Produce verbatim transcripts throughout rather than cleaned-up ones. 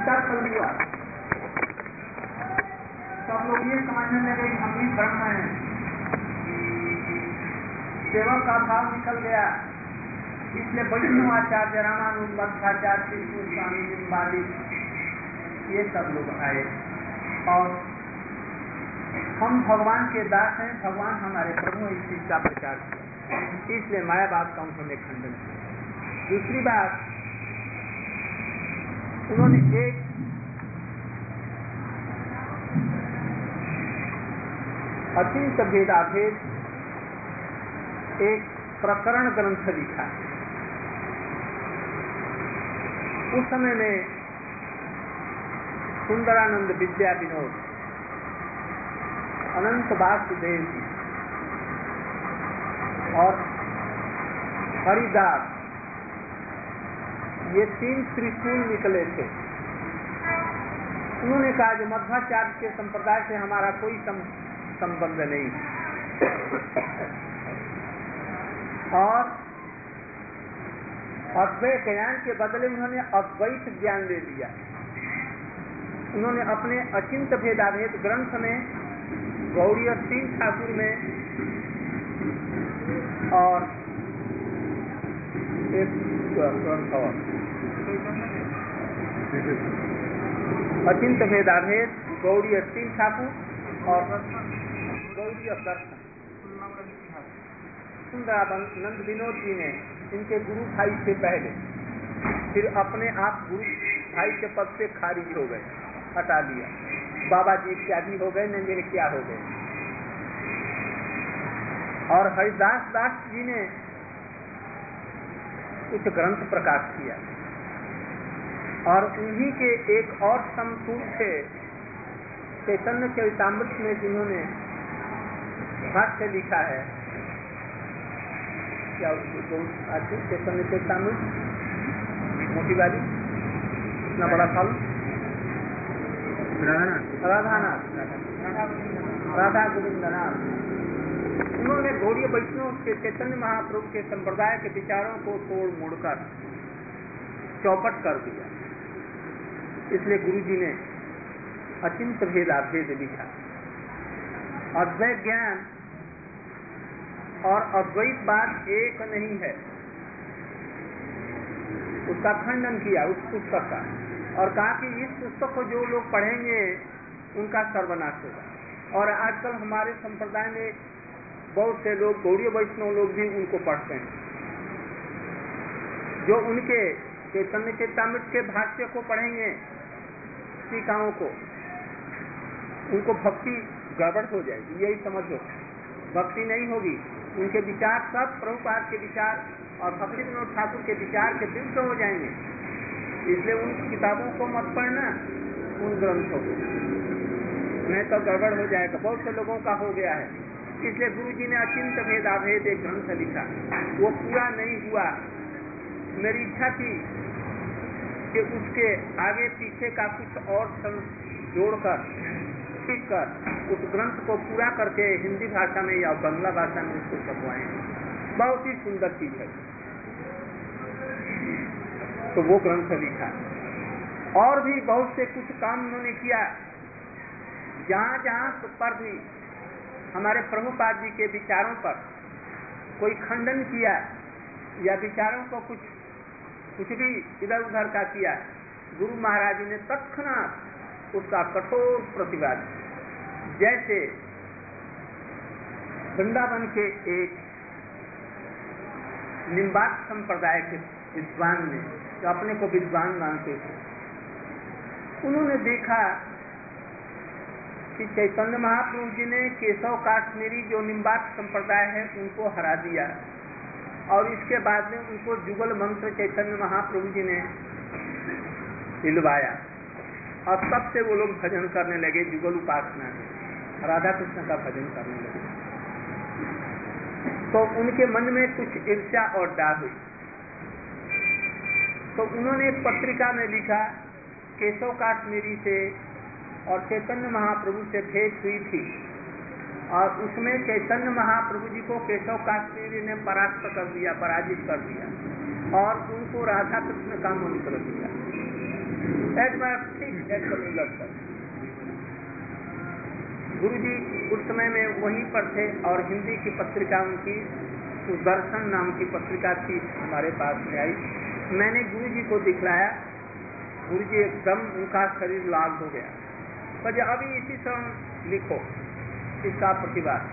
इसका फल हुआ। सब लोग ये समझने लगे कि हम भी ब्रह्म हैं, सेवक का भाव निकल गया। इसलिए वैष्णवाचार्य, रामानुज मध्वाचार्य, कृष्ण स्वामी निम्बाली, ये सब लोग आए और हम भगवान के दास हैं, भगवान हमारे प्रभु, इस चीज का प्रचार किया। इसलिए मायावाद का उन्होंने खंडन किया। दूसरी बात, उन्होंने एक अचिंत भेदाभेद एक प्रकरण ग्रंथ लिखा। उस समय में सुंदरानंद विद्या विनोद, अनंत वासुदेव जी और हरिदास, ये तीन त्रिशूल निकले थे। उन्होंने कहा जो मध्वाचार्य के संप्रदाय से हमारा कोई संबंध नहीं और अद्वैत ज्ञान के बदले उन्होंने अद्वैत ज्ञान ले लिया। उन्होंने अपने अचिंत भेदाभेद ग्रंथ में गौरी सिंह ठाकुर में और एक ग्रंथ और अचिंत भेदाभेद गौरी सिंह ठाकुर और गौरी दर्शन, सुंदरानंद विनोद जी ने इनके गुरु भाई से पहले फिर अपने आप गुरु भाई के पद से खारिज हो गए, हटा दिया। बाबा जी इत्यादि हो गए, न मेरे क्या हो गए। और हरिदास दास जी ने कुछ ग्रंथ प्रकाश किया और उन्हीं के एक और समतुल थे चैतन्य चरितामृत में, जिन्होंने भाष्य लिखा है। क्या अच्छे चैतन्य चरितामृत मोटी वाली, इतना बड़ा फल, राधानाथ राधा गोविंदनाथ, उन्होंने गौड़ीय वैष्णव के चैतन्य महाप्रभु के संप्रदाय के विचारों को तोड़ मोड़कर चौपट कर दिया। इसलिए गुरु जी ने अचिंत भेदाभेद लिखा। अद्वैत ज्ञान और अद्वैतवाद एक नहीं है, उसका खंडन किया उस पुस्तक का और कहा कि इस पुस्तक को जो लोग पढ़ेंगे उनका सर्वनाश होगा। और आजकल हमारे संप्रदाय में बहुत से लोग, गौड़ीय वैष्णव लोग भी उनको पढ़ते हैं। जो उनके चैतन्य चरितामृत के भाष्य को पढ़ेंगे, टीकाओं को, उनको भक्ति गड़बड़ हो जाएगी, यही समझो। भक्ति नहीं होगी, उनके विचार सब प्रभुपाद के विचार और भक्ति विनोद ठाकुर के विचार के विरुद्ध हो जाएंगे। इसलिए उन किताबों को मत पढ़ना, उन ग्रंथों को, नहीं तो गड़बड़ हो जाएगा। बहुत से लोगों का हो गया है। इसलिए गुरु जी ने अचिंत भेदाभेद एक ग्रंथ लिखा, वो पूरा नहीं हुआ। मेरी इच्छा थी कि उसके आगे पीछे का कुछ और जोड़कर, ठीक कर उस ग्रंथ को पूरा करके हिंदी भाषा में या बांग्ला भाषा में उसको छपवाएं। बहुत ही सुंदर चीज है। तो वो ग्रंथ लिखा। और भी बहुत से कुछ काम उन्होंने किया। जहाँ जहाँ पर भी हमारे प्रभुपाद जी के विचारों पर कोई खंडन किया या विचारों को कुछ कुछ भी इधर उधर का किया, गुरु महाराज जी ने तत्क्षणात उसका कठोर प्रतिवाद। जैसे वृंदावन के एक निम्बात संप्रदाय के विद्वान ने, जो अपने को विद्वान मानते थे, उन्होंने देखा कि चैतन्य महाप्रभु जी ने केशव काश्मीरी जो निम्बात संप्रदाय है उनको हरा दिया और इसके बाद में उनको जुगल मंत्र चैतन्य महाप्रभु जी ने दिलवाया और तब से वो लोग भजन करने लगे, जुगल उपासना में राधा कृष्ण का भजन करने लगे। तो उनके मन में कुछ ईर्ष्या और डाह हुई। तो उन्होंने एक पत्रिका में लिखा, केशव काश्मीरी से और चैतन्य महाप्रभु से भेंट हुई थी और उसमें चैतन्य महाप्रभु जी को केशव काश्मीरी ने परास्त कर दिया, पराजित कर दिया और उनको राधा कृष्ण का मंत्र दिया। ठीक है। गुरु जी उस समय में वहीं पर थे और हिंदी की पत्रिका उनकी सुदर्शन नाम की पत्रिका थी, हमारे पास में आई। मैंने गुरु जी को दिखलाया, गुरु जी एकदम उनका शरीर लाल हो गया। पर अभी इसी समय लिखो इसका प्रतिवाद।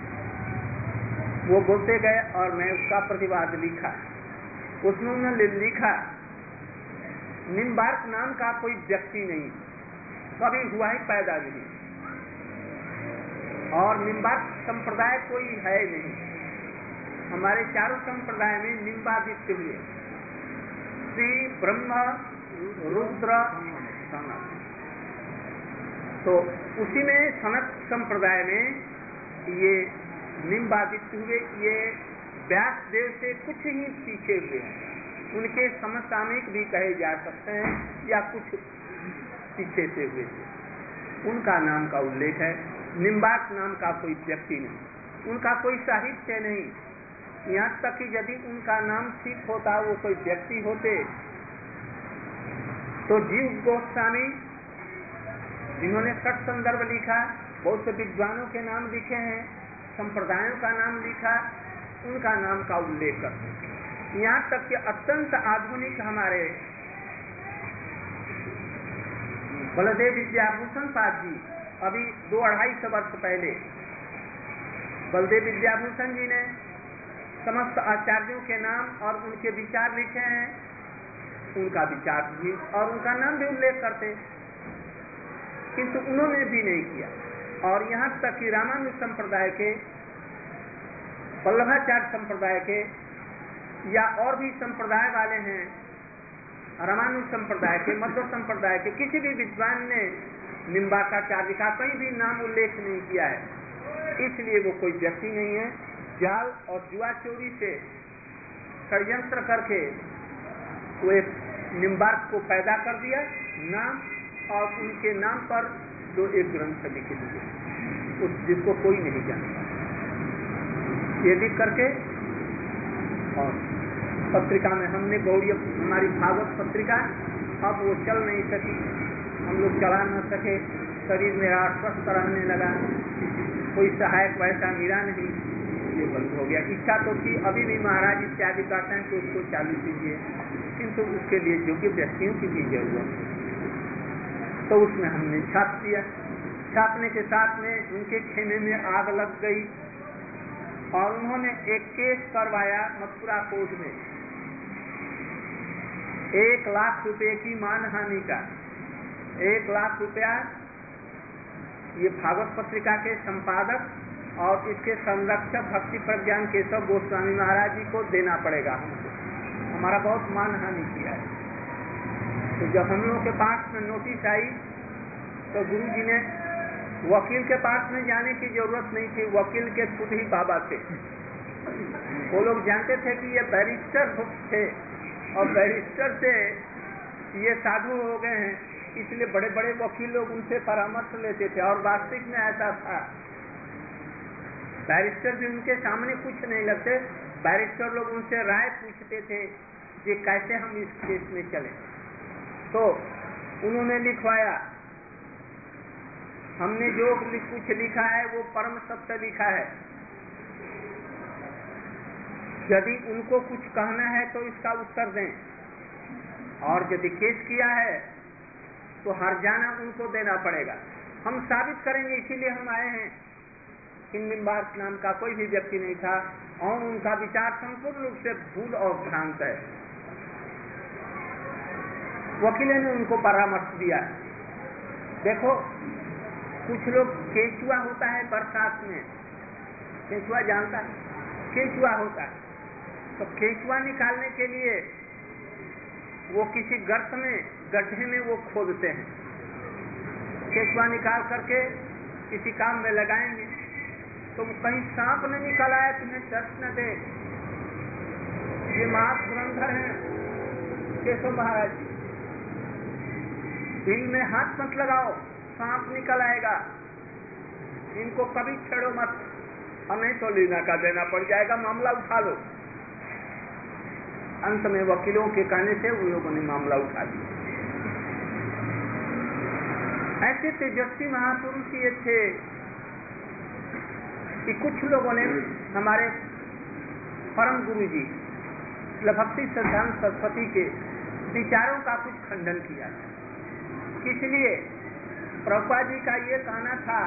वो बोलते गए और मैं उसका प्रतिवाद लिखा। उसमें उन्होंने लिखा, निम्बार्क नाम का कोई व्यक्ति नहीं, कभी हुआ ही पैदा नहीं, और निम्बार्क संप्रदाय कोई है नहीं। हमारे चारों संप्रदाय में निम्बादित्य हुए, श्री ब्रह्म रुद्र सनत। तो उसी में सनत संप्रदाय में ये निम्बादित्य हुए। ये व्यास देव से कुछ ही पीछे हुए हैं, उनके समसामयिक भी कहे जा सकते हैं या कुछ पीछे से हुए थे। उनका नाम का उल्लेख है। निम्बार्क नाम का कोई व्यक्ति नहीं, उनका कोई साहित्य नहीं। यहाँ तक कि यदि उनका नाम ठीक होता, वो कोई व्यक्ति होते, तो जीव गोस्वामी जिन्होंने सठ संदर्भ लिखा, बहुत से विद्वानों के नाम लिखे हैं, संप्रदायों का नाम लिखा, उनका नाम का उल्लेख करते। यहाँ तक कि अत्यंत आधुनिक हमारे बलदेव विद्याभूषण पाद जी, अभी दो अढ़ाई सौ वर्ष पहले बलदेव विद्याभूषण जी ने समस्त आचार्यों के नाम और उनके विचार लिखे हैं। उनका विचार भी और उनका नाम भी उल्लेख करते, किंतु उन्होंने भी नहीं किया। और यहाँ तक कि रामानुज संप्रदाय के, वल्लभाचार्य संप्रदाय के या और भी संप्रदाय वाले हैं, रामानुज संप्रदाय के, मध्व संप्रदाय के, किसी भी विद्वान ने निम्बार्काचार्य का कहीं भी नाम उल्लेख नहीं किया है। इसलिए वो कोई व्यक्ति नहीं है। जाल और जुआ चोरी से षड्यंत्र करके वो एक निम्बार्क को पैदा कर दिया नाम, और उनके नाम पर जो एक ग्रंथ लिखे दिए, उस जिसको कोई नहीं जानता। ये लिख करके और पत्रिका में हमने गौड़ी, हमारी भागवत पत्रिका, अब वो चल नहीं सकी, हम लोग चला न सके, शरीर मेरा अस्वस्थ रहने लगा, कोई सहायक वैसा मिला नहीं, ये बंद हो गया। इच्छा तो थी, अभी भी महाराज इत्यादि कहते हैं कि उसको चालू कीजिए, किंतु उसके लिए योग्य व्यक्तियों की भी जरूरत है। तो उसमें हमने छाप दिया। छापने के साथ में उनके खेमे में आग लग गई और उन्होंने एक केस करवाया मथुरा कोर्ट में, एक लाख रुपए की मानहानि का। एक लाख रुपया ये भागवत पत्रिका के संपादक और इसके संरक्षक भक्ति प्रज्ञान केशव गोस्वामी महाराज जी को देना पड़ेगा हमको, हमारा बहुत मानहानि किया है। तो जब हम लोगों के पास में नोटिस आई, तो गुरु जी ने, वकील के पास में जाने की जरूरत नहीं थी, वकील के खुद ही बाबा थे। वो लोग जानते थे कि ये बैरिस्टर थे और बैरिस्टर से ये साधु हो गए हैं, इसलिए बड़े बड़े वकील लोग उनसे परामर्श लेते थे। और वास्तविक में ऐसा था, बैरिस्टर भी उनके सामने कुछ नहीं लगते, बैरिस्टर लोग उनसे राय पूछते थे कि कैसे हम इस केस में चलें। तो उन्होंने लिखवाया, हमने जो कुछ लिखा है वो परम सत्य लिखा है, यदि उनको कुछ कहना है तो इसका उत्तर दें, और यदि केस किया है तो हर्जाना उनको देना पड़ेगा। हम साबित करेंगे, इसीलिए हम आए हैं कि निम्बार्क नाम का कोई भी व्यक्ति नहीं था और उनका विचार संपूर्ण रूप से भूल और भ्रांत है। वकीलों ने उनको परामर्श दिया, देखो कुछ लोग, केचुआ होता है बरसात में, केचुआ जानता है, केचुआ होता है, तो केचुआ निकालने के लिए वो किसी गर्त में, गड्ढे में वो खोदते हैं, केचुआ निकाल करके किसी काम में लगाएंगे, तो कहीं सांप न निकल आए तुम्हें दर्श न दे। ये महाधुरंधर है केशव महाराज, बिल में हाथ मत लगाओ, सांप निकल आएगा, इनको कभी छेड़ो मत, और नहीं तो लीना का देना पड़ जाएगा, मामला उठा लो। अंत में वकीलों के कहने से उन लोगों ने मामला उठा लिया। ऐसे तेजस्वी महापुरुष ये थे कि कुछ लोगों ने हमारे परम गुरु जी भक्ति सिद्धांत सरस्वती के विचारों का कुछ खंडन किया। इसलिए प्रभुपाद जी का ये कहना था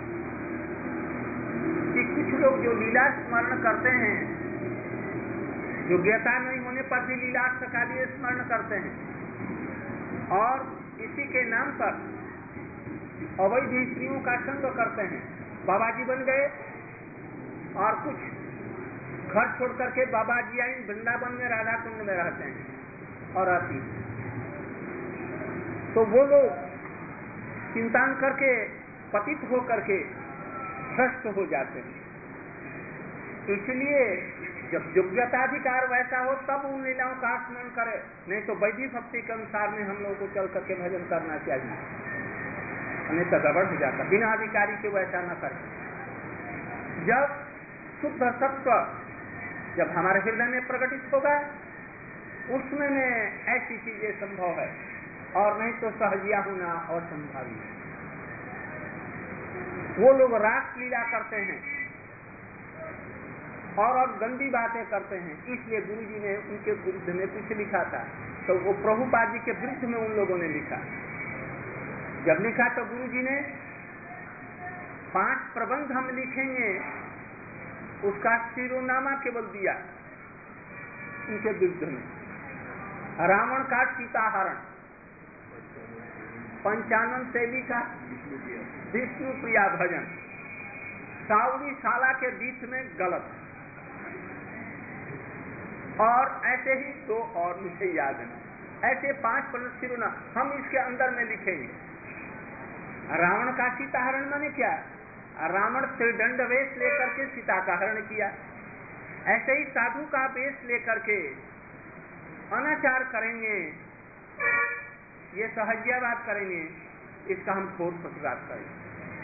कि कुछ लोग जो लीला स्मरण करते हैं, योग्यता नहीं होने पर भी लीला का लिए स्मरण करते हैं और इसी के नाम पर अवैध स्त्रियों का संग करते हैं। बाबा जी बन गए और कुछ घर छोड़ करके बाबा जी आई वृंदावन में राधा कुंड में रहते हैं और आती, तो वो लोग चिंतन करके पतित हो करके भ्रष्ट हो जाते हैं। इसलिए जब योग्यताधिकार वैसा हो तब उन लीलाओं का स्मरण करे, नहीं तो वैदिक भक्ति के अनुसार में हम लोगों को चल करके भजन करना चाहिए, नहीं तो गड़बड़ हो जाता। बिना अधिकारी के वैसा न करे। जब शुद्ध सत्व जब हमारे हृदय में प्रकटित होगा उसमें में ऐसी चीजें संभव है, और नहीं तो सहजिया होना और संभावी। वो लोग रास लीला करते हैं और और गंदी बातें करते हैं, इसलिए गुरु जी ने उनके विरुद्ध में कुछ लिखा था, तो वो प्रभुपाद जी के विरुद्ध में उन लोगों ने लिखा। जब लिखा तो गुरु जी ने पांच प्रबंध हम लिखेंगे, उसका शिरोनामा केवल दिया उनके विरुद्ध में। रावण का सीताहरण, पंचानन शैली का विष्णु प्रिया भजन, सावरी शाला के बीच में गलत, और ऐसे ही दो और मुझे याद है, ऐसे पांच प्रमुख शिरोनाम हम इसके अंदर में लिखेंगे। रावण का सीताहरण माने क्या? रावण त्रिदंड वेश लेकर के सीता का हरण किया। ऐसे ही साधु का वेश लेकर के अनाचार करेंगे, ये सहज्यावाद करेंगे, इसका हम घोर प्रतिवाद करेंगे।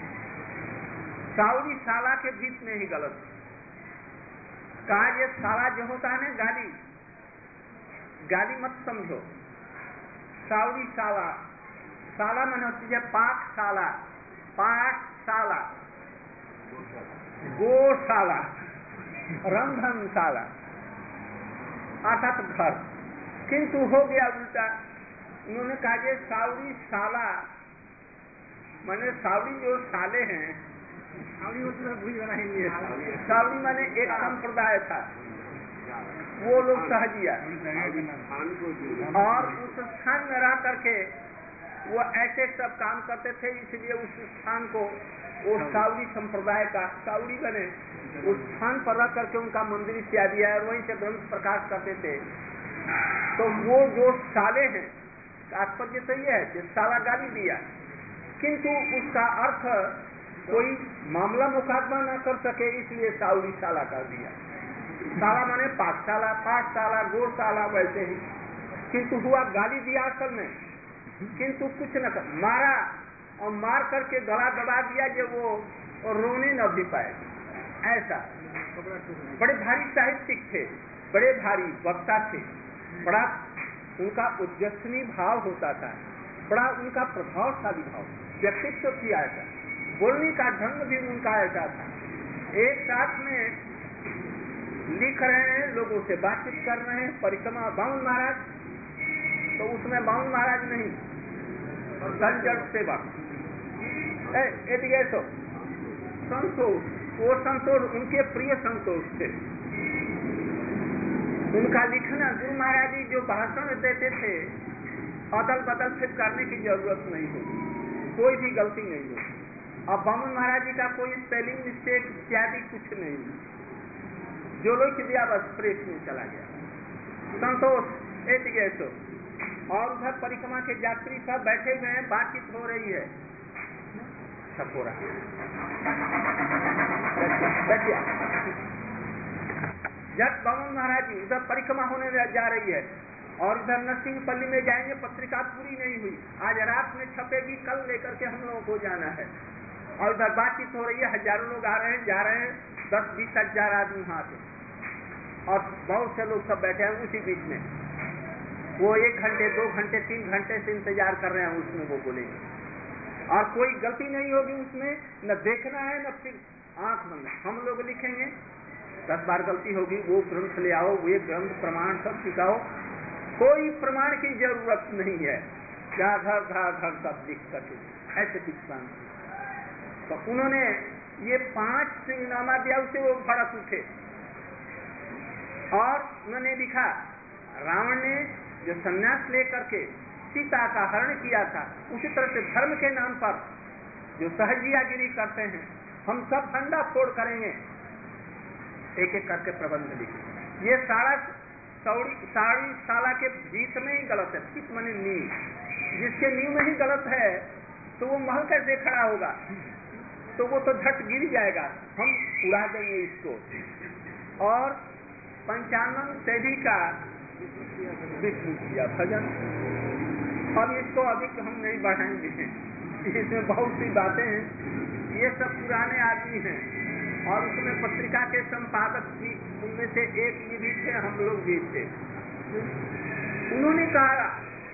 सावरी शाला के बीच में ही गलत कहा। ये शाला जो होता है ना, गाली गाली मत समझो। सावरी शाला, शाला मन होती है पाठशाला, पाठशाला, गौशाला, रंधनशाला अर्थात घर, किंतु हो गया उल्टा। उन्होंने कहा ये सावरी शाला माने सावरी जो साले हैं, सावरी सावरी माने एक संप्रदाय था, वो लोग सहजिया, और उस स्थान में रह करके वो ऐसे सब काम करते थे, इसलिए उस स्थान को वो सावरी संप्रदाय का, सावरी बने उस स्थान पर रह करके उनका मंदिर इत्यादि है और वहीं से ग्रंथ प्रकाश करते थे। तो वो जो साले हैं, तात्पर्य तो ये है कि साला गाली दिया, किंतु उसका अर्थ कोई मामला मुकदमा न कर सके, इसलिए सावरी शाला कर दिया। शाला माने पाठशाला, पाठशाला, गौशाला वैसे ही, किंतु हुआ गाली दिया असल में, किंतु कुछ न कर, मारा और मार करके गला दबा दिया जो वो रोने न भी पाए। ऐसा बड़े भारी साहित्यिक थे, बड़े भारी वक्ता थे, बड़ा उनका उद्यसनी भाव होता था, बड़ा उनका प्रभावशाली भाव, व्यक्तित्व भी ऐसा, बोलने का ढंग भी उनका ऐसा था। एक साथ में लिख रहे हैं, लोगों से बातचीत कर रहे हैं, परिक्रमा बाउन महाराज, तो उसमें बाउन महाराज नहीं, गंजड़ सेवा तो संतोष, वो संतोष उनके प्रिय संतोष थे। उनका लिखना, गुरु महाराज जी जो भाषण देते थे, अदल बदल फिर करने की जरूरत नहीं होगी, कोई भी गलती नहीं होगी। और बामन महाराज जी का कोई स्पेलिंग मिस्टेक इत्यादि कुछ नहीं, जो लोग दिया बस प्रेस में चला गया। संतोष एट गए तो, और उधर परिक्रमा के यात्री सब बैठे हुए हैं, बातचीत हो रही है, सब हो रहा है। जब बामन महाराज जी उधर परिक्रमा होने जा रही है और इधर नरसिंहपल्ली में जाएंगे, पत्रिका पूरी नहीं हुई, आज रात में छपेगी, कल लेकर के हम लोगों को जाना है, और इधर बातचीत हो रही है, हजारों लोग आ रहे हैं, जा रहे हैं, दस बीस हजार आदमी वहां से, और बहुत से लोग सब बैठे हैं उसी बीच में। वो एक घंटे, दो घंटे, तीन घंटे से इंतजार कर रहे हैं, उसमें वो बोलेंगे। और कोई गलती नहीं होगी उसमें, न देखना है न फिर आंख बंद। हम लोग लिखेंगे दस बार गलती होगी, वो ग्रंथ ले आओ, वो ग्रंथ प्रमाण सब सिखाओ, कोई प्रमाण की जरूरत नहीं है, क्या घर घर घर सब लिख सके ऐसे दिखान। तो उन्होंने ये पांच सिंगनामा दिया, उसे वो भड़क उठे और उन्होंने लिखा रावण ने जो संन्यास लेकर के सीता का हरण किया था, उसी तरह से धर्म के नाम पर जो सहजियागिरी करते हैं, हम सब फंडा फोड़ करेंगे। एक एक करके प्रबंध लिखे। ये सारा साड़ी साला के बीच में ही गलत है, बीच माने नींव, जिसके नींव में ही गलत है तो वो महल कैसे खड़ा होगा, तो वो तो झट गिर जाएगा, हम उड़ा देंगे इसको। और पंचानन सेवी का विष्णु किया भजन, अब इसको अभी हम नहीं बढ़ाएंगे, इसमें बहुत सी बातें हैं, ये सब पुराने आदमी हैं और उसमें पत्रिका के संपादक भी उनमें से एक ये भी थे, हम लोग भी थे। उन्होंने कहा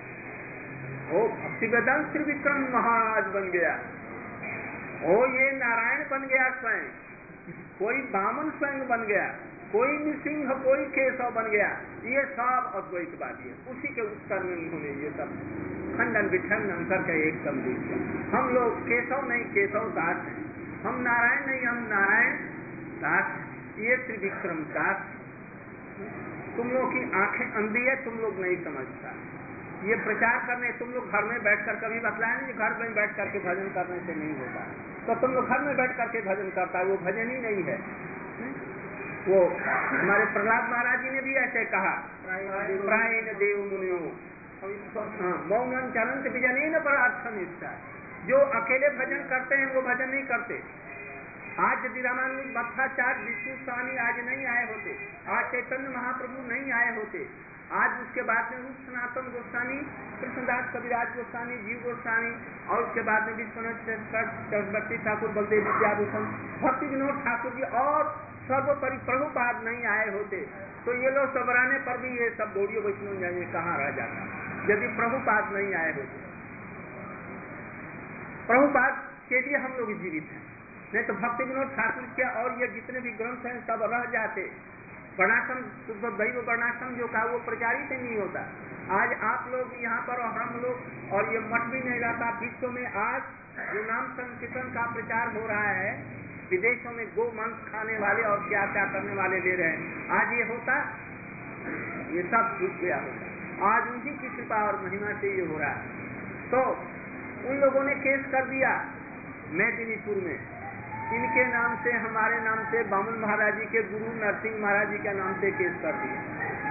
ओ भक्तिवेदांत त्रिविक्रम महाराज बन गया, ओ ये नारायण बन गया स्वयं, कोई बामन स्वयं बन गया, कोई नृसिंह, कोई केशव बन गया, ये सब अद्वैतवादी है। उसी के उत्तर में उन्होंने ये सब खंडन विखंडन करके एकदम लिख दिया। हम लोग केशव नहीं, केशव दास हैं, हम नारायण नहीं, हम नारायण दास, ये त्रिविक्रम दास। तुम लोग की आंखें अंधी है, तुम लोग नहीं समझता। ये प्रचार करने तुम लोग घर में बैठकर कभी बतलाया नहीं, घर में बैठ करके भजन करने से नहीं होता, तो तुम लोग घर में बैठ करके भजन करता है, वो भजन ही नहीं है। वो हमारे प्रहलाद महाराज जी ने भी ऐसे कहा, प्रायण देव मुनियो मौनम चलंत विजन न परार्थन इच्छा। जो अकेले भजन करते हैं वो भजन नहीं करते। आज यदि रामानुज भट्टाचार्य विष्णु स्वामी आज नहीं आए होते, आज चैतन्य महाप्रभु नहीं आए होते, आज उसके बाद में रूप सनातन गोस्वामी, कृष्णदास कविराज गोस्वामी, जीव गोस्वामी और उसके बाद में विश्वनाथ चक्रवर्ती ठाकुर, बलदेव विद्याभूषण, भक्ति विनोद ठाकुर जी और सर्वोपरि प्रभुपाद नहीं आए होते, तो ये लोग सबराने पर भी ये सब गौड़ीय वैष्णव जाने कहाँ रह जाता यदि प्रभुपाद नहीं आए होते। प्रभुपाद के लिए हम लोग जीवित हैं, नहीं तो भक्ति विनोद ठाकुर के और ये जितने भी ग्रंथ हैं सब रह जाते। वर्णाश्रम शुद्ध दैव वर्णाश्रम जो का वो प्रचारित ही नहीं होता। आज आप लोग यहाँ पर और हम लोग और ये मठ भी नहीं रहता। विश्व में आज जो नाम संकीर्तन का प्रचार हो रहा है, विदेशों में गो मांस खाने वाले और क्या क्या करने वाले ले रहे हैं, आज ये होता, ये सब छूट गया होता। आज उनकी की कृपा और महिमा से ये हो रहा है। तो उन लोगों ने केस कर दिया मेदिनीपुर में, इनके नाम से, हमारे नाम से, बामन महाराज जी के गुरु नरसिंह महाराज जी के नाम से केस कर दिया।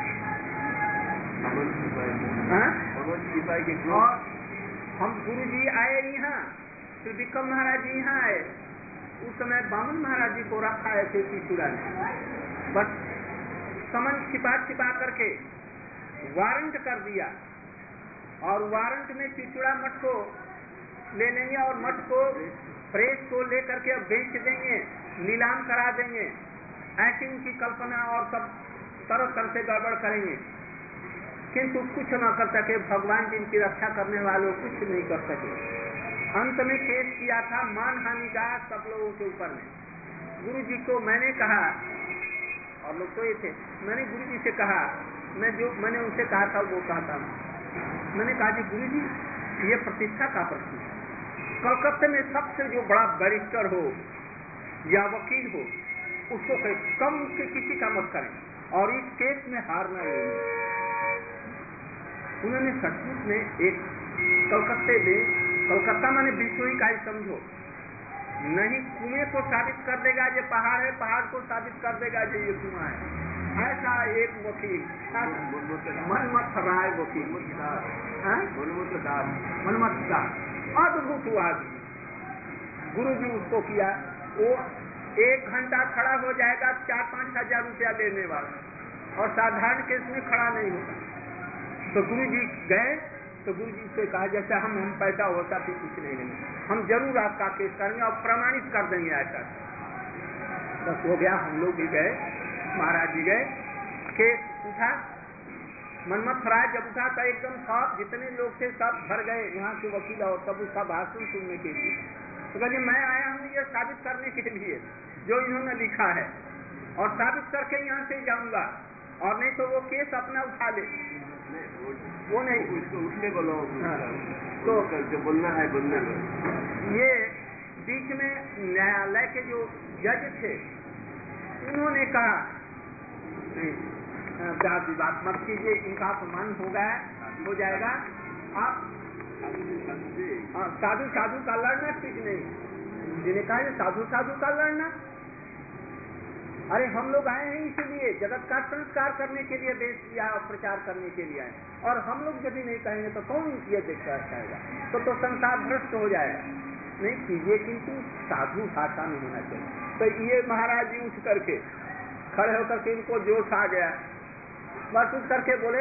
और हम गुरु जी आए यहाँ, श्री विक्रम महाराज जी यहाँ आए, उस समय बामन महाराज जी को रखा है थे त्रिपुरा ने, बस समन छिपा छिपा करके वारंट कर दिया और वारंट में चिचुड़ा मठ को ले लेंगे और मठ को प्रेस को लेकर के बेच देंगे, नीलाम करा देंगे, ऐसी उनकी कल्पना और सब तरह तरह से गड़बड़ करेंगे, किंतु कुछ न कर सके। भगवान जिनकी रक्षा करने वालों कुछ नहीं कर सके। अंत में केस किया था मानहानि का सब लोगों के ऊपर में। गुरु जी को मैंने कहा, और लोग तो ये थे, मैंने गुरु जी से कहा, मैं जो मैंने उनसे कहा था वो कहता हूँ। मैंने कहा जी गुरु जी, ये प्रतिष्ठा का प्रश्न है, कलकत्ते में सबसे जो बड़ा बैरिस्टर हो या वकील हो उसको कम के किसी का मत करें और इस केस में हारना नहीं। उन्होंने सचमुच में एक कलकत्ते में, कलकत्ता माने विश्व का ही समझो, नहीं कुएं को साबित कर देगा ये पहाड़ है, पहाड़ को साबित कर देगा ये ये कुआं है, ऐसा एक वकील, मनमथ राय वकील, मनमथ दास, अद्भुत हुआ। गुरु जी उसको किया, वो एक घंटा खड़ा हो जाएगा चार पांच हजार रुपया देने वाला, और साधारण केस में खड़ा नहीं होगा। तो गुरु जी गए तो गुरु जी से कहा जैसे हम हम पैसा होता फिर कुछ नहीं लेंगे, हम जरूर आपका केस करेंगे और प्रमाणित कर देंगे ऐसा। बस हो गया, हम लोग भी गए, महाराज जी गए, केस उठा, मनमथ राय जब उठा था एकदम सब जितने लोग थे सब भर गए यहाँ के वकील और सब उसका भाषण सुनने के लिए। तो कहते मैं आया हूँ ये साबित करने के लिए जो इन्होंने लिखा है, और साबित करके यहाँ से जाऊंगा, और नहीं तो वो केस अपना उठा ले। वो नहीं उसको उठने बोलो। हाँ। तो जो बोलना है बोलने लो। ये बीच में न्यायालय के जो जज थे उन्होंने कहा जात विवाद मत कीजिए, इनका अपमान हो गया हो जाएगा, आप साधु साधु का लड़ना ठीक नहीं। जिन्हें कहा साधु साधु का लड़ना, अरे हम लोग आए हैं इसीलिए जगत का संस्कार करने के लिए, देश या प्रचार करने के लिए आए, और हम लोग जब भी नहीं कहेंगे तो कौन ये देखता रहेगा, तो तो संसार भ्रष्ट हो जाएगा। नहीं कीजिए, किंतु साधु भाषा नहीं होना चाहिए। तो ये महाराज जी उठ करके खड़े होकर के इनको जोश आ गया, बस उठ करके बोले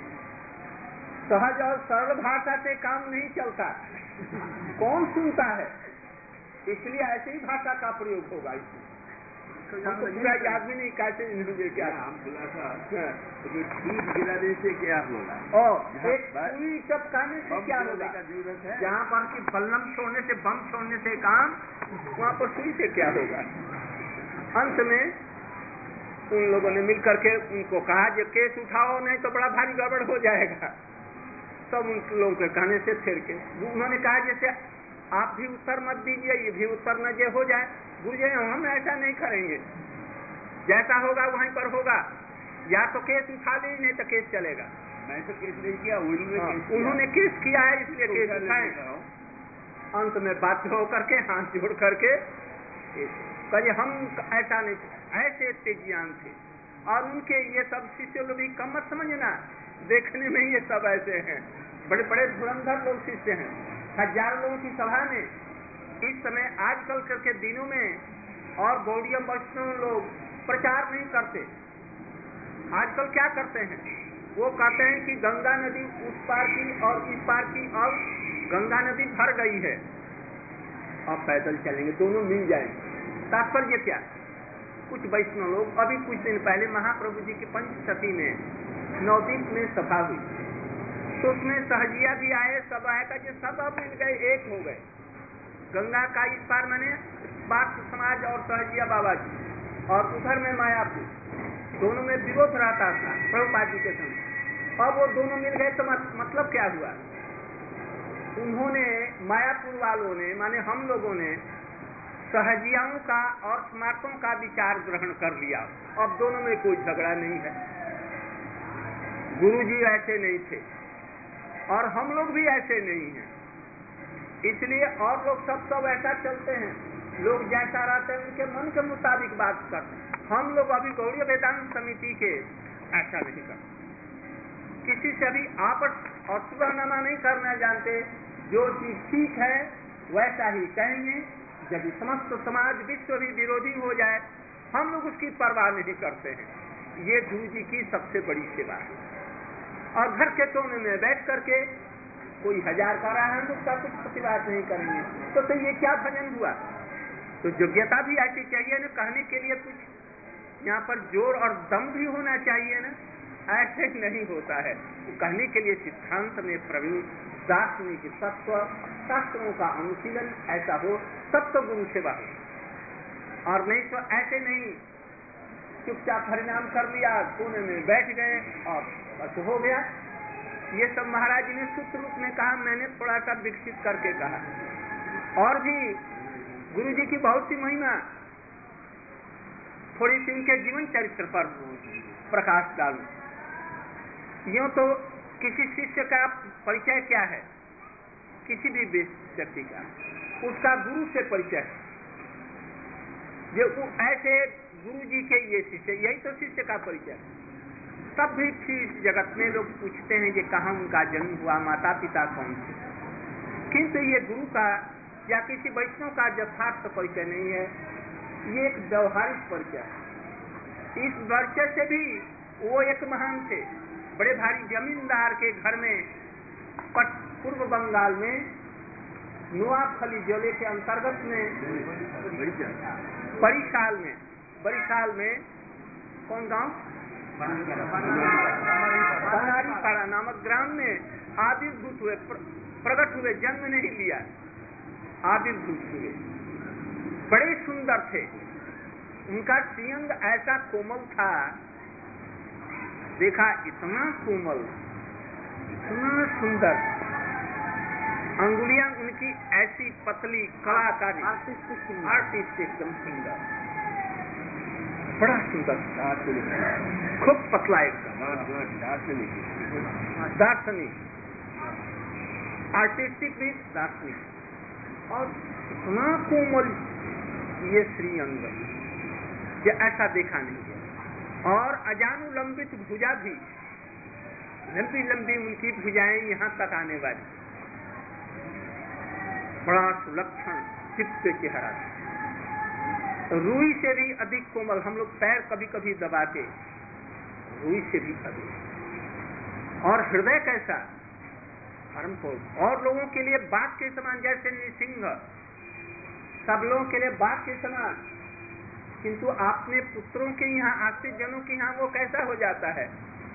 सहज और सरल भाषा से काम नहीं चलता, कौन सुनता है, इसलिए ऐसे ही भाषा का प्रयोग होगा। हमको पूरा याद भी नहीं कैसे इन्होंने क्या हम बोला था दूध गिराने से क्या होगा, और एक पूरी सब कहने से क्या होगा, जहाँ पर कि बल्लम छोड़ने से बम छोड़ने से काम, वहाँ पर सुई से क्या होगा। अंत में उन लोगों ने मिल करके उनको कहा जो केस उठाओ नहीं तो बड़ा भारी गड़बड़ हो जाएगा। सब उन लोगों के कहने से फिर के उन्होंने कहा जैसे आप भी उत्तर मत दीजिए, ये भी उत्तर न जे हो जाए, बुझे हम ऐसा नहीं करेंगे, जैसा होगा वहीं पर होगा, या तो केस उठा ले नहीं तो केस चलेगा। मैं तो केस नहीं किया, हाँ, उन्होंने केस किया है इसलिए तो केस उठाए। अंत में बाध्य होकर के हाथ जोड़ करके कहे हम ऐसा नहीं, ऐसे तेजियान थे, और उनके ये सब शिष्य लोग भी कम मत समझना, देखने में ये सब ऐसे हैं, बड़े बड़े धुरंधर लोग शिष्य हैं। हजारों लोगों की सभा में इस समय आजकल के दिनों में और गौड़ीय वैष्णव लोग प्रचार नहीं करते। आजकल क्या करते हैं, वो कहते हैं कि गंगा नदी उस पार की और इस पार की, और गंगा नदी भर गई है, अब पैदल चलेंगे, दोनों मिल जाएंगे। तात्पर्य क्या, कुछ वैष्णव लोग, अभी कुछ दिन पहले महाप्रभु जी की पंचशती में नवदीप में सभा हुई, तो उसमें सहजिया भी आए, सब आए का जो सब अब मिल गए, एक हो गए। गंगा का इस पार मैंने बात समाज और सहजिया बाबा जी, और उधर में मायापुर, दोनों में विरोध रहता था प्रभुपाद जी के समय। अब वो दोनों मिल गए तो मत, मतलब क्या हुआ, उन्होंने मायापुर वालों ने माने हम लोगों ने सहजियाओं का और स्मार्टों का विचार ग्रहण कर लिया। अब दोनों में कोई झगड़ा नहीं है, गुरु जी ऐसे नहीं थे और हम लोग भी ऐसे नहीं हैं, इसलिए और लोग सब सब ऐसा चलते हैं, लोग जैसा रहते हैं उनके मन के मुताबिक बात करते हैं। हम लोग अभी गौड़ीय वेदांत समिति के ऐसा नहीं करते, किसी से भी आपस और सुबहनामा नहीं करना जानते, जो चीज ठीक है वैसा ही कहेंगे। यदि समस्त समाज विश्व भी विरोधी हो जाए हम लोग उसकी परवाह नहीं करते हैं। ये गुरु जी की सबसे बड़ी सेवा है। और घर के कोने में बैठ करके कोई हजार कर रहा है हम उसका कुछ प्रतिवाद नहीं करेंगे, तो, तो ये क्या भजन हुआ। तो योग्यता भी ऐसी चाहिए ना, कहने के लिए कुछ यहाँ पर जोर और दम भी होना चाहिए ना, ऐसे नहीं होता है। तो कहने के लिए सिद्धांत में प्रवीण, दार्शनिक तत्व, शास्त्रों का अनुशीलन ऐसा हो, तब तो गुरु सेवा हो, और नहीं तो ऐसे नहीं चुपचाप परिणाम कर लिया, कोने में बैठ गए और बस हो गया। ये सब महाराज जी ने सूत्र रूप में कहा, मैंने थोड़ा सा विकसित करके कहा। और भी गुरु जी की बहुत सी महिमा, थोड़ी सी उनके जीवन चरित्र पर प्रकाश डालूं। यूं तो किसी शिष्य का परिचय क्या है, किसी भी व्यक्ति का उसका गुरु से परिचय, ये ऐसे गुरु जी के ये शिष्य, यही तो शिष्य का परिचय। तब भी इस जगत में लोग पूछते हैं ये कहाँ उनका जन्म हुआ, माता पिता कौन थे, किंतु ये गुरु का या किसी वैष्णव का यथार्थ परिचय नहीं है, ये एक व्यवहारिक परिचय है। इस परिचय से भी वो एक महान थे, बड़े भारी जमींदार के घर में पूर्व बंगाल में नोआखली जिले के अंतर्गत में बरिशाल में बरिशाल में कौन गांव बनारी पाड़ा नामक ग्राम में आविर्भूत हुए, प्रकट हुए, जन्म नहीं लिया, आविर्भूत हुए। बड़े सुंदर थे, उनका श्रीअंग ऐसा कोमल था, देखा इतना कोमल, इतना सुंदर, अंगुलियां उनकी ऐसी पतली, कलाकारी, आर्टिस्टिक आर्टिस्ट एकदम सुंदर, बड़ा सुंदर, खूब पतला एकदम, दार्शनिक, आर्टिस्टिक भी दार्शनिक, और इतना कोमल ये श्रीअंग, ये ऐसा देखा नहीं है। और अजानुलंबित भुजा भी, लंबी लंबी उनकी भुजाएं यहाँ तक आने वाली, बड़ा सुलक्षण चित्त चेहरा, रूई से भी अधिक कोमल। हम लोग पैर कभी कभी दबाते, रूई से भी अधिक। और हृदय कैसा, परम कोमल, और लोगों के लिए बाघ के समान, जैसे नृसिंह सब लोगों के लिए बाघ के समान, किंतु आपने पुत्रों के यहाँ, आश्रित जनों के यहाँ वो कैसा हो जाता है,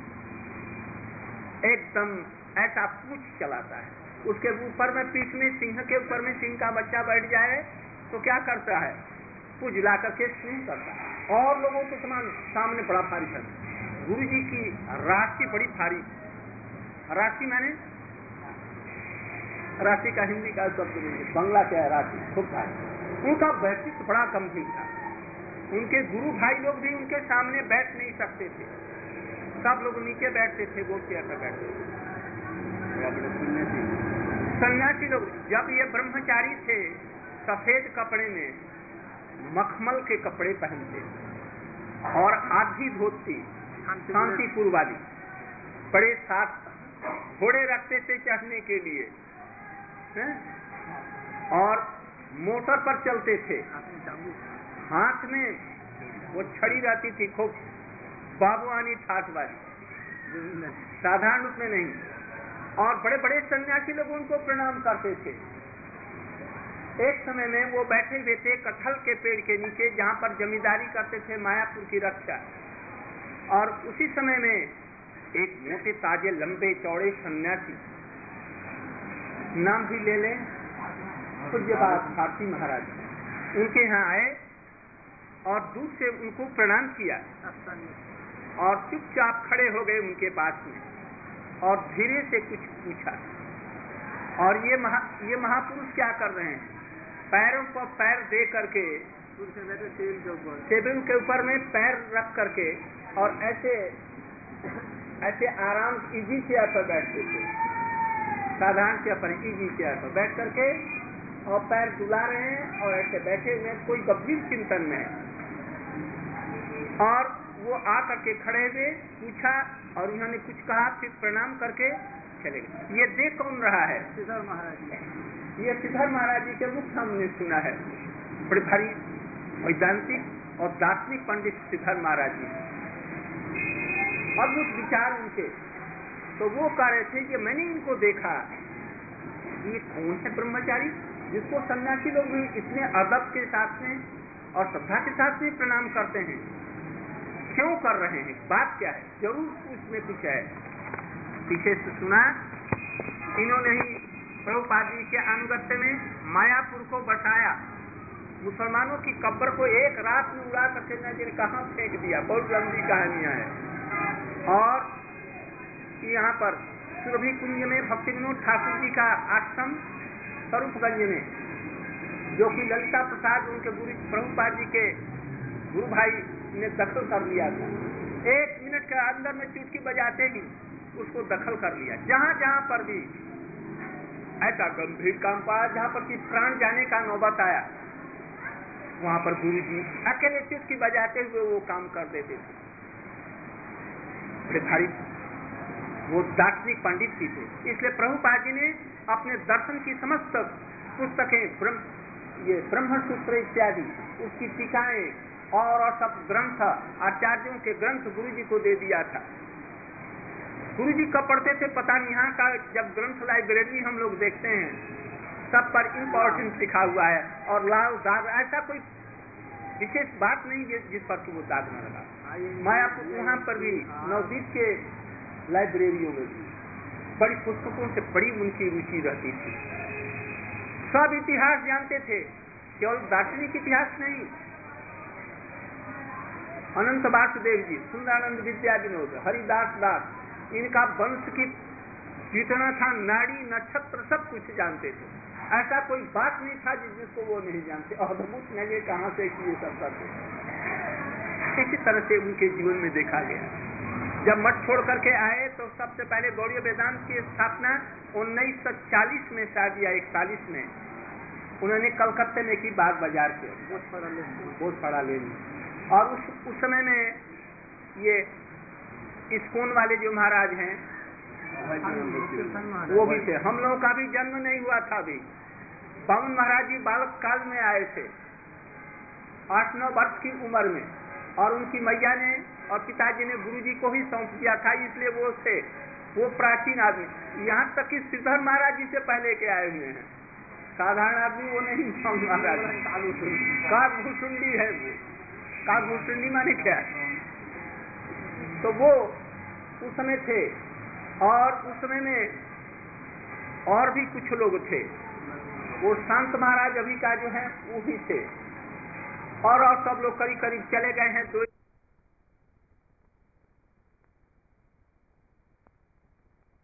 एकदम ऐसा पूछ चलाता है, उसके ऊपर में, पीठ में, सिंह के ऊपर में सिंह का बच्चा बैठ जाए तो क्या करता है, पूछ ला करके सिंह करता है, और लोगों के समान सामने बड़ा भारी था। गुरु जी की राशि बड़ी भारी, राशि मैंने राशि का हिंदी का शब्द नहीं, बंगला क्या है, राशि खूब भारी। उनका व्यक्तित्व बड़ा गंभीर था, उनके गुरु भाई लोग भी उनके सामने बैठ नहीं सकते थे, सब लोग नीचे बैठते थे, वो चेयर पर बैठते थे। सन्यासी लोग, जब ये ब्रह्मचारी थे, सफेद कपड़े में मखमल के कपड़े पहनते और आधी धोती शांतिपुर वाली, बड़े साथ घोड़े रखते थे चढ़ने के लिए, है? और मोटर पर चलते थे, हाथ में वो छड़ी रहती थी, खूब बाबुआनी ठाठ वाली, साधारण रूप में नहीं। और बड़े बड़े सन्यासी लोग उनको प्रणाम करते थे। एक समय में वो बैठे हुए थे कटहल के पेड़ के नीचे, जहाँ पर जमींदारी करते थे मायापुर की रक्षा, और उसी समय में एक मोटे ताजे लंबे चौड़े सन्यासी, नाम भी ले लें, पूज्यपाद भारती महाराज, उनके यहाँ आए और दूर से उनको प्रणाम किया और चुपचाप खड़े हो गए उनके पास में, और धीरे से कुछ पूछा। और ये महा ये महापुरुष क्या कर रहे हैं, पैरों पर पैर दे करके, टेबल के ऊपर में पैर रख करके, और ऐसे ऐसे आराम इजी चेयर पर बैठते थे, साधारण चेयर पर, इजी चेयर पर बैठ करके, और पैर डुला रहे हैं और ऐसे बैठे हुए, कोई गंभीर चिंतन में है। और वो आ करके खड़े हुए, पूछा और उन्होंने कुछ कहा, फिर प्रणाम करके चले गए। ये देख कौन रहा है, सिद्धार्थ महाराज। ये सिद्धार्थ महाराज जी के मुख हमने सुना है, बड़े भारी वैदांतिक और दार्शनिक पंडित सिद्धार्थ महाराज जी, अद्भुत विचार उनके। तो वो कह रहे थे कि मैंने इनको देखा, ये कौन है ब्रह्मचारी जिसको सन्यासी लोग भी इतने अदब के साथ में और श्रद्धा के साथ में प्रणाम करते हैं, क्यों कर रहे हैं, बात क्या है, जरूर उसमें कुछ है। पीछे से सुना, इन्होंने ही प्रभुपाद जी के अनुगत्य में मायापुर को बसाया, मुसलमानों की कब्र को एक रात में उड़ा करके न जाने कहाँ फेंक दिया, बहुत लंबी कहानियां हैं। और यहाँ पर सुरभि कुंज में भक्ति विनोद ठाकुर जी का आश्रम स्वरूपगंज में, जो कि ललिता प्रसाद उनके गुरु प्रभुपाद जी के गुरु भाई ने दखल कर लिया था, एक मिनट के अंदर में चुटकी बजाते ही उसको दखल कर लिया। जहाँ जहाँ पर भी ऐसा गंभीर काम पाया, जहाँ पर कि प्राण जाने का नौबत आया, वहाँ पर गुरु जी अकेले चुटकी बजाते हुए वो काम कर देते थे। भारी वो दार्शनिक पंडित भी थे, इसलिए प्रभुपाद जी ने अपने दर्शन की समस्त पुस्तकें, ब्रह्म, ये ब्रह्म सूत्र इत्यादि, उसकी टीकाएं और, और सब ग्रंथ, आचार्यों के ग्रंथ गुरु जी को दे दिया था। गुरु जी कब पढ़ते थे पता नहीं, यहाँ का जब ग्रंथ लाइब्रेरी हम लोग देखते हैं सब पर इम्पोर्टेंस लिखा हुआ है, और लाल दाग ऐसा कोई विशेष बात नहीं जिस जिस पर वो दाग न लगा। मायापुर वहाँ पर भी नवदीप के लाइब्रेरियों में भी बड़ी पुस्तकों से बड़ी उनकी रुचि रहती थी। सब इतिहास जानते थे, केवल दार्शनिक इतिहास नहीं। अनंत वासुदेव जी, सुंदरानंद विद्या विनोद, हरिदास दास, इनका वंश की जितना था नाड़ी नक्षत्र सब कुछ जानते थे। ऐसा कोई बात नहीं था जिसको वो नहीं जानते। अद्भुत लगे कहाँ से कि ये सब करते। इसी तरह से उनके जीवन में देखा गया। जब मठ छोड़ करके आए तो सबसे पहले गौड़ीय वेदांत की स्थापना उन्नीस सौ चालीस में शायद या इकतालीस में उन्होंने कलकत्ते में की, बाग बाजार के बहुत बड़ा ले ली। और उस उस समय में ये इस्कॉन वाले जो महाराज हैं वो भी थे। हम लोगों का भी जन्म नहीं हुआ था अभी। बामन महाराज जी बालक काल में आए थे, आठ नौ वर्ष की उम्र में, और उनकी मैया ने और पिताजी ने गुरुजी को ही सौंप दिया था, इसलिए वो थे वो प्राचीन आदमी। यहाँ तक कि श्रीधर महाराज जी से पहले के आए हुए हैं। साधारण आदमी वो नहीं। महाराज कागभूषुंडी है वो। कागभूषुंडी माने क्या है? तो वो उस समय थे। और उस समय में और भी कुछ लोग थे। वो संत महाराज अभी का जो है वो भी थे। और और सब लोग करीब करीब चले गए हैं। दो